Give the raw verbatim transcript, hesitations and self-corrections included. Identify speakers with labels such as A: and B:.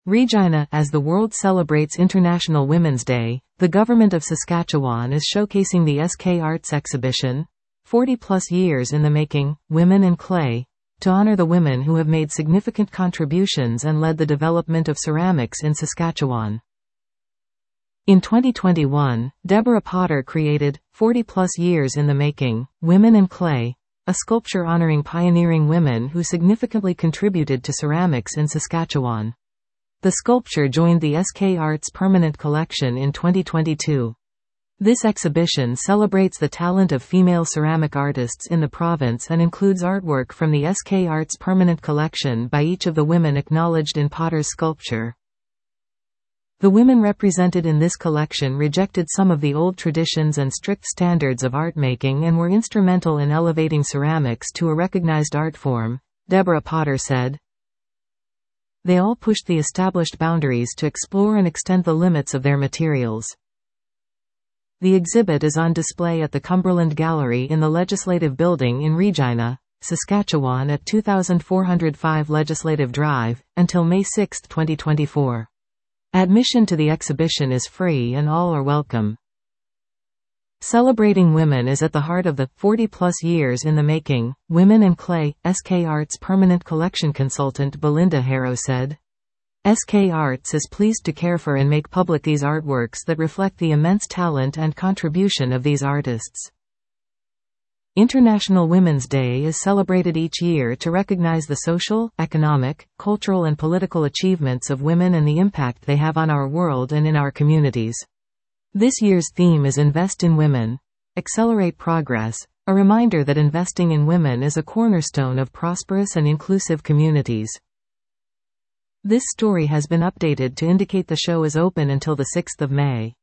A: Regina. As the world celebrates International Women's Day, the Government of Saskatchewan is showcasing the S K Arts exhibition, forty plus years in the making, Women in Clay, to honor the women who have made significant contributions and led the development of ceramics in Saskatchewan. In twenty twenty-one, Deborah Potter created, forty plus years in the making, Women in Clay, a sculpture honoring pioneering women who significantly contributed to ceramics in Saskatchewan. The sculpture joined the S K Arts Permanent Collection in twenty twenty-two. This exhibition celebrates the talent of female ceramic artists in the province and includes artwork from the S K Arts Permanent Collection by each of the women acknowledged in Potter's sculpture. The women represented in this collection rejected some of the old traditions and strict standards of art making and were instrumental in elevating ceramics to a recognized art form, Deborah Potter said. They all pushed the established boundaries to explore and extend the limits of their materials. The exhibit is on display at the Cumberland Gallery in the Legislative Building in Regina, Saskatchewan at two thousand four hundred five Legislative Drive, until May sixth twenty twenty-four. Admission to the exhibition is free and all are welcome. Celebrating women is at the heart of the forty plus years in the making, Women in Clay, S K Arts Permanent Collection consultant Belinda Harrow said. S K Arts is pleased to care for and make public these artworks that reflect the immense talent and contribution of these artists. International Women's Day is celebrated each year to recognize the social, economic, cultural and political achievements of women and the impact they have on our world and in our communities. This year's theme is Invest in Women. Accelerate Progress, a reminder that investing in women is a cornerstone of prosperous and inclusive communities. This story has been updated to indicate the show is open until the sixth of May.